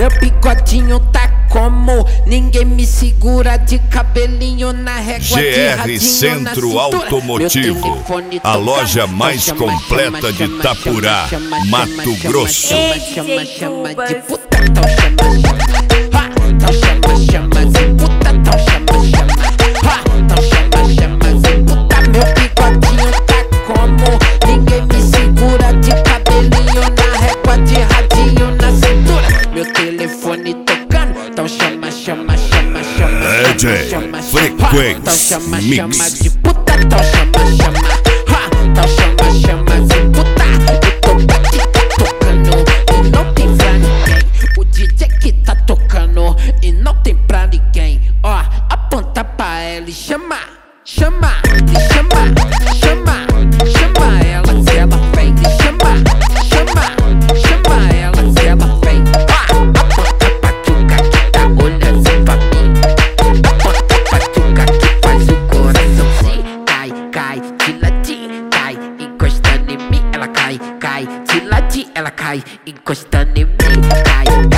Meu bigodinho tá como? Ninguém me segura, de cabelinho na régua, de GR radinho Centro na cintura. Automotivo, a loja mais completa de Itapurá, Mato Grosso. Chama de puta, então chama de puta, então chama de puta. Meu bigodinho tá como? Ninguém me segura, de cabelinho na régua, de radinho na cintura. Meu telefone tocando, então chama. DJ Frequency Mix. Chama de puta, então chama de puta. O tocante tá tocando e não tem pra ninguém. O DJ que tá tocando e não tem pra ninguém. Ó, aponta pra ela e chama ela se ela vem. Chama ela se ela vem. Aponta pra tchuca que tá olhando pra mim. Aponta pra tchuca que faz o coraçãozinho cai, de ladinho, cai, encostando em mim. Ela cai, de ladinho, ela cai, encostando em mim, cai.